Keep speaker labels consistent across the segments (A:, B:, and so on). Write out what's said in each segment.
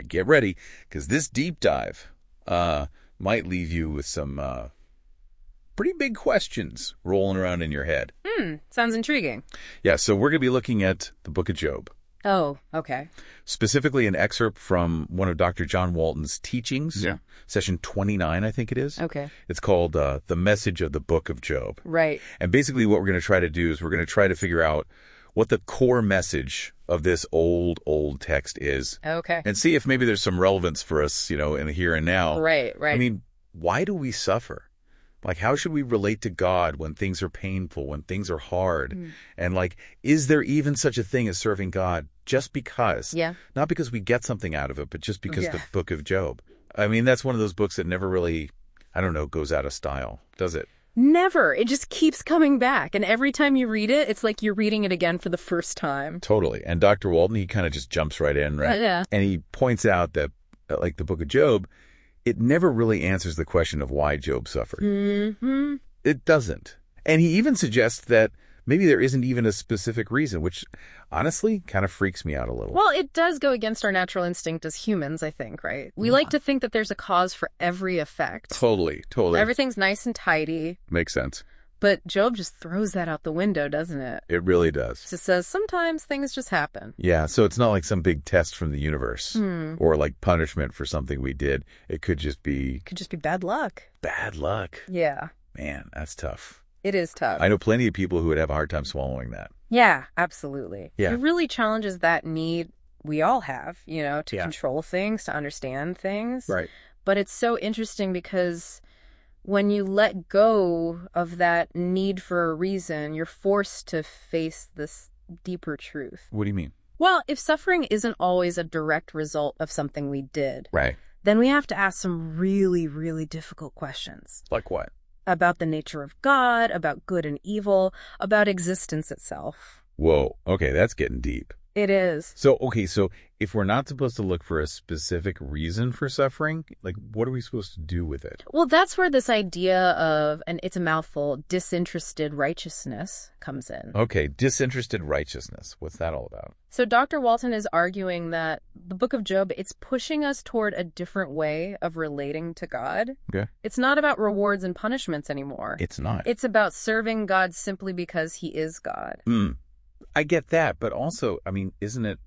A: right, get ready, because this deep dive might leave you with some pretty big questions rolling around in your head.
B: Sounds intriguing.
A: Yeah, so we're going to be looking at the Book of Job.
B: Oh, okay.
A: Specifically an excerpt from one of Dr. John Walton's teachings, session 29, I think it is.
B: Okay.
A: It's called The Message of the Book of Job.
B: Right.
A: And basically what we're going to try to do is we're going to try to figure out what the core message of this old text is.
B: Okay.
A: And see if maybe there's some relevance for us, in the here and now.
B: Right.
A: I mean, why do we suffer? Like, how should we relate to God when things are painful, when things are hard? And, is there even such a thing as serving God just because?
B: Yeah.
A: Not because we get something out of it, but just because the Book of Job. I mean, that's one of those books that never really, goes out of style, does it?
B: Never. It just keeps coming back. And every time you read it, it's like you're reading it again for the first time.
A: Totally. And Dr. Walton, he kind of just jumps right in, right?
B: Yeah.
A: And he points out that, like the Book of Job, it never really answers the question of why Job suffered.
B: Mm-hmm.
A: It doesn't. And he even suggests that maybe there isn't even a specific reason, which honestly kind of freaks me out a little.
B: Well, it does go against our natural instinct as humans, I think, right? We like to think that there's a cause for every effect.
A: Totally.
B: Everything's nice and tidy.
A: Makes sense.
B: But Job just throws that out the window, doesn't it?
A: It really does.
B: Just says sometimes things just happen.
A: Yeah, so it's not like some big test from the universe or like punishment for something we did. It could just be...
B: bad luck.
A: Bad luck.
B: Yeah.
A: Man, that's tough.
B: It is tough.
A: I know plenty of people who would have a hard time swallowing that.
B: Yeah, absolutely.
A: Yeah.
B: It really challenges that need we all have, to control things, to understand things.
A: Right.
B: But it's so interesting because when you let go of that need for a reason, you're forced to face this deeper truth.
A: What do you mean?
B: Well, if suffering isn't always a direct result of something we did,
A: right,
B: then we have to ask some really, really difficult questions.
A: Like what?
B: About the nature of God, about good and evil, about existence itself.
A: Whoa. Okay, that's getting deep.
B: It is.
A: So if we're not supposed to look for a specific reason for suffering, what are we supposed to do with it?
B: Well, that's where this idea of, and it's a mouthful, disinterested righteousness comes in.
A: Okay, disinterested righteousness. What's that all about?
B: So Dr. Walton is arguing that the Book of Job, it's pushing us toward a different way of relating to God.
A: Okay.
B: It's not about rewards and punishments anymore.
A: It's not.
B: It's about serving God simply because he is God.
A: I get that, but also, isn't it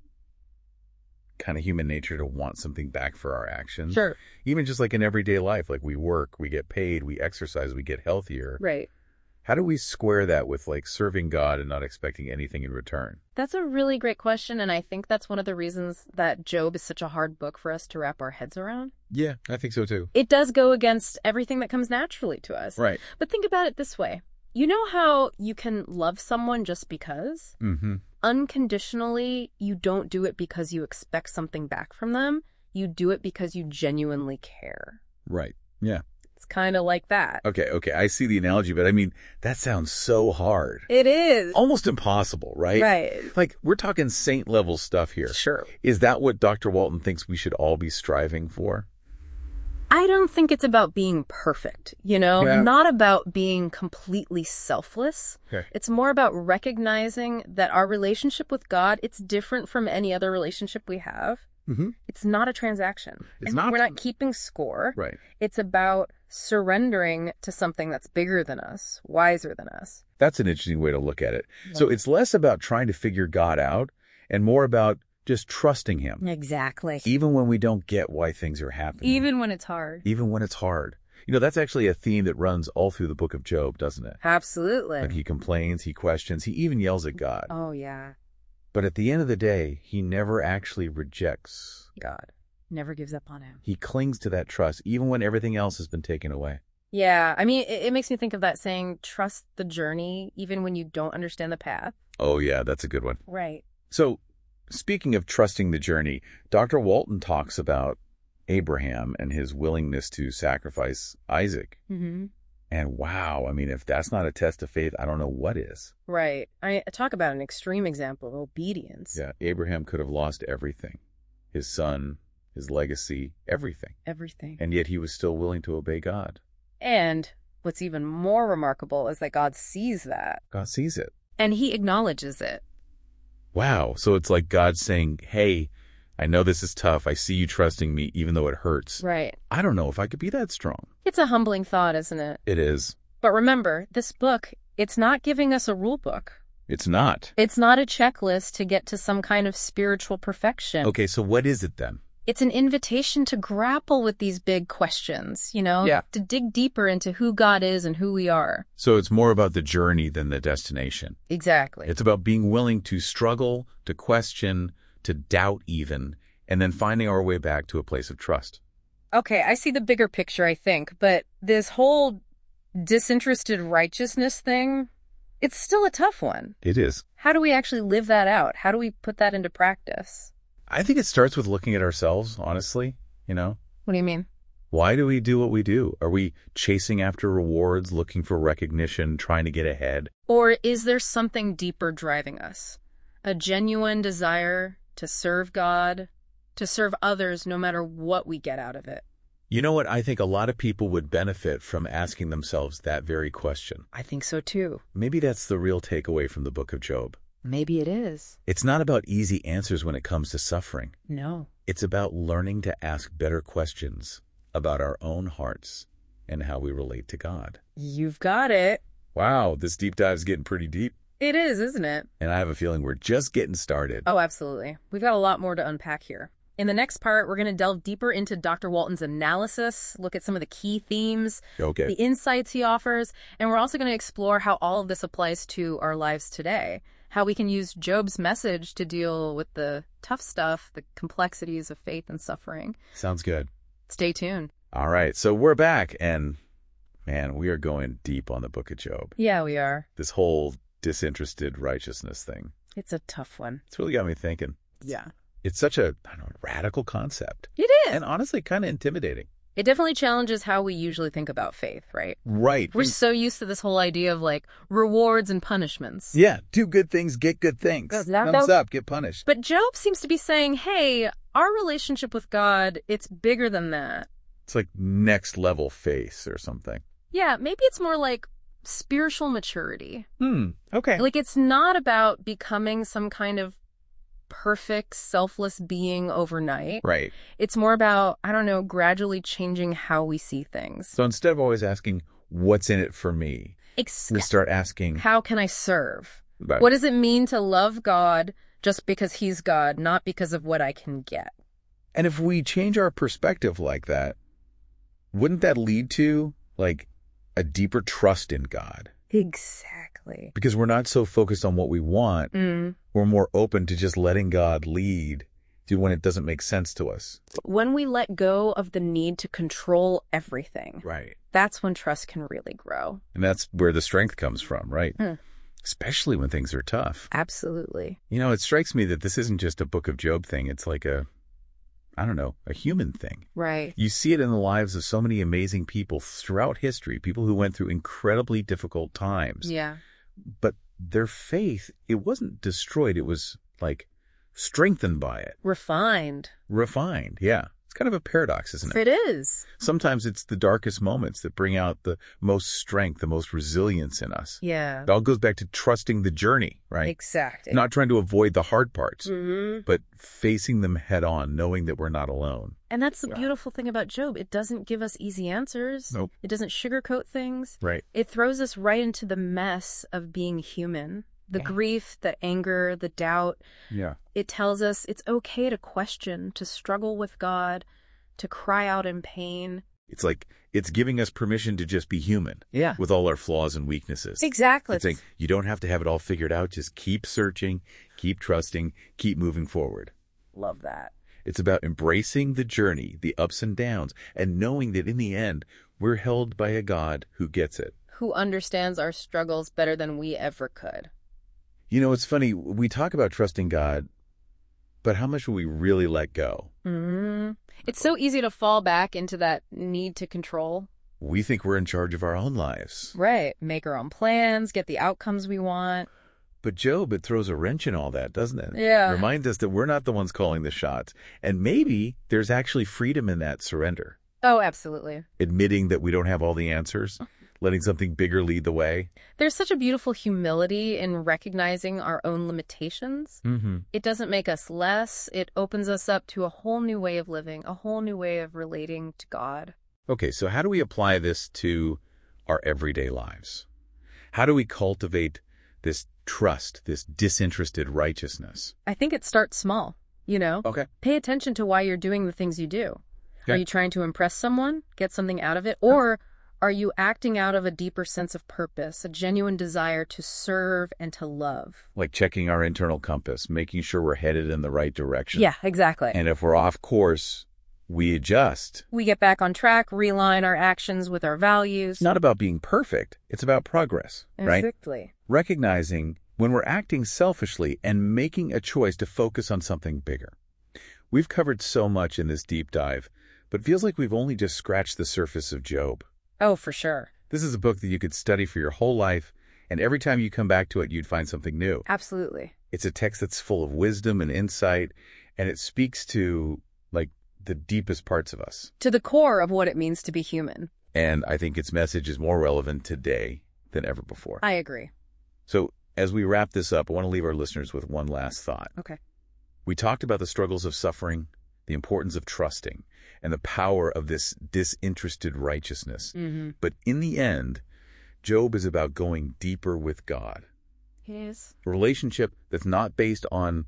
A: kind of human nature to want something back for our actions?
B: Sure.
A: Even just like in everyday life, we work, we get paid, we exercise, we get healthier.
B: Right.
A: How do we square that with serving God and not expecting anything in return?
B: That's a really great question, and I think that's one of the reasons that Job is such a hard book for us to wrap our heads around.
A: Yeah, I think so too.
B: It does go against everything that comes naturally to us.
A: Right.
B: But think about it this way. You know how you can love someone just because?
A: Mm-hmm.
B: Unconditionally, you don't do it because you expect something back from them. You do it because you genuinely care.
A: Right. Yeah.
B: It's kind of like that.
A: Okay. I see the analogy, but that sounds so hard.
B: It is.
A: Almost impossible, right?
B: Right.
A: We're talking saint level stuff here.
B: Sure.
A: Is that what Dr. Walton thinks we should all be striving for?
B: I don't think it's about being perfect, not about being completely selfless.
A: Okay.
B: It's more about recognizing that our relationship with God, it's different from any other relationship we have.
A: Mm-hmm.
B: It's not a transaction. We're not keeping score.
A: Right.
B: It's about surrendering to something that's bigger than us, wiser than us.
A: That's an interesting way to look at it.
B: Yeah.
A: So it's less about trying to figure God out and more about just trusting him.
B: Exactly.
A: Even when we don't get why things are happening.
B: Even when it's hard.
A: Even when it's hard. That's actually a theme that runs all through the Book of Job, doesn't it?
B: Absolutely.
A: He complains, he questions, he even yells at God.
B: Oh, yeah.
A: But at the end of the day, he never actually rejects
B: God. Never gives up on him.
A: He clings to that trust, even when everything else has been taken away.
B: Yeah. It makes me think of that saying, trust the journey, even when you don't understand the path.
A: Oh, yeah, that's a good one.
B: Right.
A: So, speaking of trusting the journey, Dr. Walton talks about Abraham and his willingness to sacrifice Isaac.
B: Mm-hmm.
A: And wow, if that's not a test of faith, I don't know what is.
B: Right. I talk about an extreme example of obedience.
A: Yeah, Abraham could have lost everything. His son, his legacy, everything.
B: Everything.
A: And yet he was still willing to obey God.
B: And what's even more remarkable is that God sees that.
A: God sees it.
B: And he acknowledges it.
A: Wow. So it's like God saying, hey, I know this is tough. I see you trusting me even though it hurts.
B: Right.
A: I don't know if I could be that strong.
B: It's a humbling thought, isn't it?
A: It is.
B: But remember, this book, it's not giving us a rule book.
A: It's not.
B: It's not a checklist to get to some kind of spiritual perfection.
A: Okay, so what is it then?
B: It's an invitation to grapple with these big questions, to dig deeper into who God is and who we are.
A: So it's more about the journey than the destination.
B: Exactly.
A: It's about being willing to struggle, to question, to doubt even, and then finding our way back to a place of trust.
B: Okay, I see the bigger picture, I think, but this whole disinterested righteousness thing, it's still a tough one.
A: It is.
B: How do we actually live that out? How do we put that into practice?
A: I think it starts with looking at ourselves, honestly,
B: What do you mean?
A: Why do we do what we do? Are we chasing after rewards, looking for recognition, trying to get ahead?
B: Or is there something deeper driving us? A genuine desire to serve God, to serve others no matter what we get out of it?
A: You know what? I think a lot of people would benefit from asking themselves that very question.
B: I think so too.
A: Maybe that's the real takeaway from the book of Job.
B: Maybe it is.
A: It's not about easy answers when it comes to suffering.
B: No.
A: It's about learning to ask better questions about our own hearts and how we relate to God.
B: You've got it.
A: Wow, this deep dive is getting pretty deep.
B: It is, isn't it?
A: And I have a feeling we're just getting started.
B: Oh, absolutely. We've got a lot more to unpack here. In the next part, we're going to delve deeper into Dr. Walton's analysis, look at some of the key themes,
A: Okay.
B: the insights he offers, and we're also going to explore how all of this applies to our lives today, how we can use Job's message to deal with the tough stuff, the complexities of faith and suffering.
A: Sounds good.
B: Stay tuned.
A: All right, so we're back, and man, we are going deep on the book of Job.
B: Yeah, we are.
A: This whole disinterested righteousness thing.
B: It's a tough one.
A: It's really got me thinking.
B: Yeah.
A: It's such a radical concept.
B: It is.
A: And honestly, kind of intimidating.
B: It definitely challenges how we usually think about faith, right?
A: Right.
B: We're so used to this whole idea of rewards and punishments.
A: Yeah, do good things, get good things. Thumbs up, get punished.
B: But Job seems to be saying, hey, our relationship with God, it's bigger than that.
A: It's like next level faith or something.
B: Yeah, maybe it's more like spiritual maturity.
A: Okay.
B: It's not about becoming some kind of perfect, selfless being overnight.
A: Right.
B: It's more about, gradually changing how we see things.
A: So instead of always asking, what's in it for me? We start asking,
B: how can I serve?
A: Right.
B: What does it mean to love God just because he's God, not because of what I can get?
A: And if we change our perspective like that, wouldn't that lead to, a deeper trust in God?
B: Exactly.
A: Because we're not so focused on what we want. We're more open to just letting God lead when it doesn't make sense to us.
B: When we let go of the need to control everything,
A: right,
B: that's when trust can really grow.
A: And that's where the strength comes from, right? Especially when things are tough.
B: Absolutely.
A: It strikes me that this isn't just a book of Job thing. It's like a human thing.
B: Right.
A: You see it in the lives of so many amazing people throughout history, people who went through incredibly difficult times.
B: Yeah.
A: But their faith, it wasn't destroyed. It was strengthened by it.
B: Refined.
A: Yeah. It's kind of a paradox, isn't
B: It
A: it?
B: is.
A: Sometimes it's the darkest moments that bring out the most strength, the most resilience in us.
B: Yeah.
A: It all goes back to trusting the journey, right?
B: Exactly.
A: Not trying to avoid the hard parts, but facing them head on, knowing that we're not alone.
B: And that's the beautiful thing about Job. It doesn't give us easy answers.
A: Nope.
B: It doesn't sugarcoat things.
A: Right.
B: It throws us right into the mess of being human. The grief, the anger, the doubt.
A: Yeah.
B: It tells us it's okay to question, to struggle with God, to cry out in pain.
A: It's giving us permission to just be human.
B: Yeah.
A: With all our flaws and weaknesses.
B: Exactly.
A: It's saying you don't have to have it all figured out. Just keep searching, keep trusting, keep moving forward.
B: Love that.
A: It's about embracing the journey, the ups and downs, and knowing that in the end, we're held by a God who gets it.
B: Who understands our struggles better than we ever could.
A: It's funny. We talk about trusting God, but how much will we really let go?
B: It's so easy to fall back into that need to control.
A: We think we're in charge of our own lives.
B: Right. Make our own plans, get the outcomes we want.
A: But Job, it throws a wrench in all that, doesn't it?
B: Yeah.
A: Reminds us that we're not the ones calling the shots. And maybe there's actually freedom in that surrender.
B: Oh, absolutely.
A: Admitting that we don't have all the answers. letting something bigger lead the way.
B: There's such a beautiful humility in recognizing our own limitations.
A: Mm-hmm.
B: It doesn't make us less. It opens us up to a whole new way of living, a whole new way of relating to God.
A: Okay, so how do we apply this to our everyday lives? How do we cultivate this trust, this disinterested righteousness?
B: I think it starts small,
A: Okay.
B: Pay attention to why you're doing the things you do.
A: Okay.
B: Are you trying to impress someone, get something out of it? Or are you acting out of a deeper sense of purpose, a genuine desire to serve and to love?
A: Like checking our internal compass, making sure we're headed in the right direction.
B: Yeah, exactly.
A: And if we're off course, we adjust.
B: We get back on track, realign our actions with our values.
A: It's not about being perfect. It's about progress, right?
B: Exactly.
A: Recognizing when we're acting selfishly and making a choice to focus on something bigger. We've covered so much in this deep dive, but it feels like we've only just scratched the surface of Job.
B: Oh, for sure.
A: This is a book that you could study for your whole life, and every time you come back to it, you'd find something new.
B: Absolutely.
A: It's a text that's full of wisdom and insight, and it speaks to, the deepest parts of us.
B: To the core of what it means to be human.
A: And I think its message is more relevant today than ever before.
B: I agree.
A: So as we wrap this up, I want to leave our listeners with one last thought.
B: Okay.
A: We talked about the struggles of suffering, the importance of trusting, and the power of this disinterested righteousness.
B: Mm-hmm.
A: But in the end, Job is about going deeper with God.
B: Yes.
A: A relationship that's not based on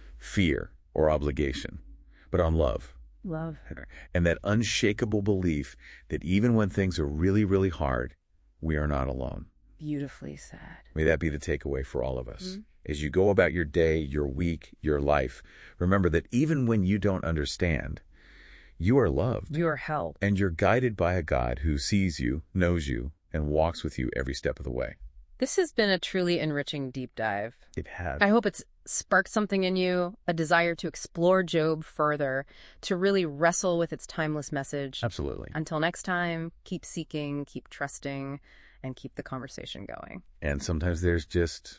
A: fear or obligation, but on love.
B: Love.
A: And that unshakable belief that even when things are really, really hard, we are not alone.
B: Beautifully said.
A: May that be the takeaway for all of us.
B: Mm-hmm.
A: As you go about your day, your week, your life, remember that even when you don't understand, you are loved.
B: You are held.
A: And you're guided by a God who sees you, knows you, and walks with you every step of the way.
B: This has been a truly enriching deep dive.
A: It has.
B: I hope it's sparked something in you, a desire to explore Job further, to really wrestle with its timeless message.
A: Absolutely.
B: Until next time, keep seeking, keep trusting, and keep the conversation going.
A: And sometimes there's just,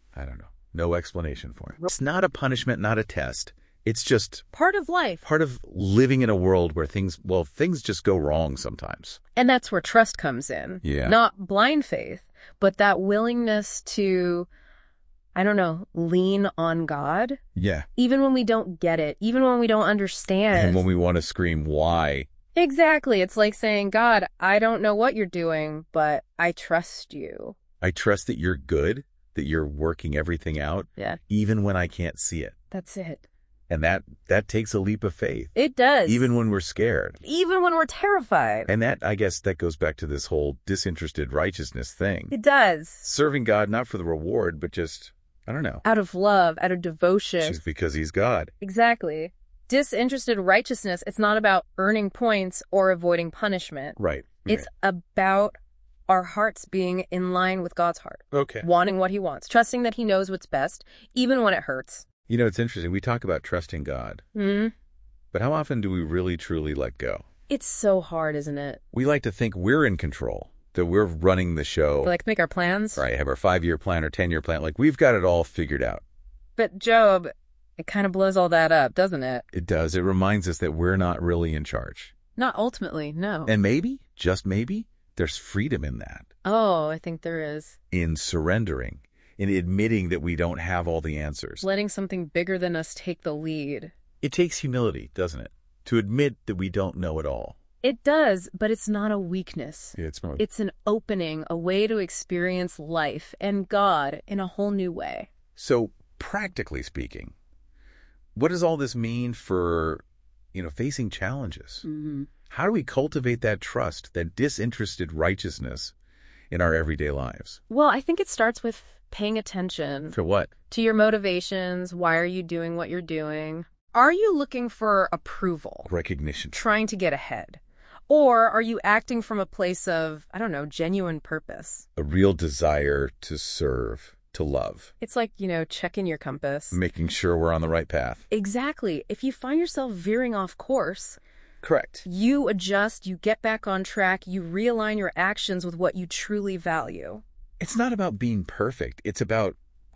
A: no explanation for it. It's not a punishment, not a test. It's just
B: part of life.
A: Part of living in a world where things just go wrong sometimes.
B: And that's where trust comes in.
A: Yeah.
B: Not blind faith, but that willingness to, lean on God.
A: Yeah.
B: Even when we don't get it, even when we don't understand.
A: And when we want to scream, why?
B: Exactly. It's like saying, God, I don't know what you're doing, but I trust you.
A: I trust that you're good, that you're working everything out, even when I can't see it.
B: That's it.
A: And that takes a leap of faith.
B: It does.
A: Even when we're scared.
B: Even when we're terrified.
A: And I guess that goes back to this whole disinterested righteousness thing.
B: It does.
A: Serving God, not for the reward, but just,
B: out of love, out of devotion.
A: Just because he's God.
B: Exactly. Disinterested righteousness, it's not about earning points or avoiding punishment.
A: Right.
B: It's about our hearts being in line with God's heart.
A: Okay.
B: Wanting what he wants. Trusting that he knows what's best, even when it hurts.
A: It's interesting. We talk about trusting God.
B: Mm-hmm.
A: But how often do we really, truly let go?
B: It's so hard, isn't it?
A: We like to think we're in control, that we're running the show.
B: We make our plans.
A: Right, have our 5-year plan or 10-year plan. We've got it all figured out.
B: But Job, it kind of blows all that up, doesn't it?
A: It does. It reminds us that we're not really in charge.
B: Not ultimately, no.
A: And maybe, just maybe, there's freedom in that.
B: Oh, I think there is.
A: In surrendering. In admitting that we don't have all the answers.
B: Letting something bigger than us take the lead.
A: It takes humility, doesn't it? To admit that we don't know it all.
B: It does, but it's not a weakness.
A: It's
B: an opening, a way to experience life and God in a whole new way.
A: So, practically speaking, what does all this mean for, facing challenges?
B: Mm-hmm.
A: How do we cultivate that trust, that disinterested righteousness in our everyday lives?
B: Well, I think it starts with paying attention.
A: To what?
B: To your motivations. Why are you doing what you're doing? Are you looking for approval?
A: Recognition.
B: Trying to get ahead? Or are you acting from a place of, genuine purpose?
A: A real desire to serve, to love.
B: It's like, checking your compass.
A: Making sure we're on the right path.
B: Exactly. If you find yourself veering off course,
A: correct.
B: You adjust, you get back on track, you realign your actions with what you truly value.
A: It's not about being perfect. It's about,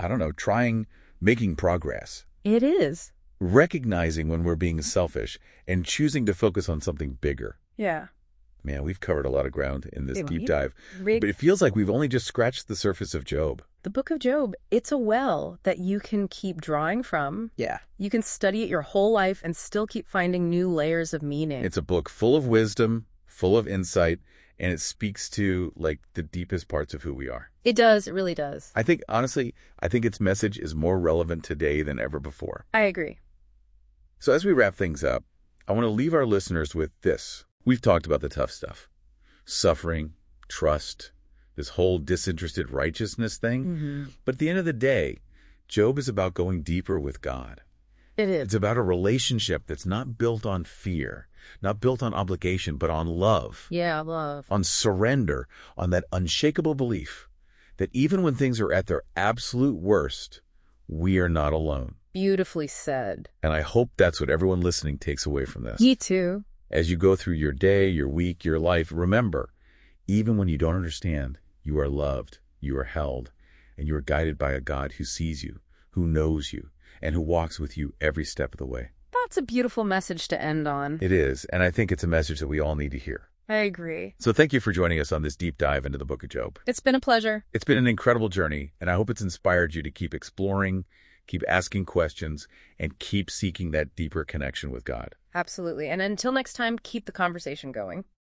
A: making progress.
B: It is.
A: Recognizing when we're being selfish and choosing to focus on something bigger.
B: Yeah.
A: Man, we've covered a lot of ground in this deep
B: Right.
A: dive. But it feels like we've only just scratched the surface of Job.
B: The Book of Job, it's a well that you can keep drawing from.
C: Yeah.
B: You can study it your whole life and still keep finding new layers of meaning.
A: It's a book full of wisdom, full of insight, and it speaks to like the deepest parts of who we are.
B: It does. It really does.
A: Honestly, I think its message is more relevant today than ever before.
B: I agree.
A: So as we wrap things up, I want to leave our listeners with this. We've talked about the tough stuff. Suffering, trust, this whole disinterested righteousness thing. But at the end of the day, Job is about going deeper with God.
B: It
A: It's
B: is.
A: about a relationship that's not built on fear, not built on obligation, but on love,
B: Yeah, love.
A: on surrender, on that unshakable belief that even when things are at their absolute worst, we are not alone.
B: Beautifully said.
A: And I hope that's what everyone listening takes away from this.
B: Me too.
A: As you go through your day, your week, your life, remember, even when you don't understand, you are loved, you are held, and you are guided by a God who sees you, who knows you, and who walks with you every step of the way.
B: That's a beautiful message to end on.
A: It is, and I think it's a message that we all need to hear.
B: I agree.
A: So thank you for joining us on this deep dive into the Book of Job.
B: It's been a pleasure.
A: It's been an incredible journey, and I hope it's inspired you to keep exploring, keep asking questions, and keep seeking that deeper connection with God.
B: Absolutely. And until next time, keep the conversation going.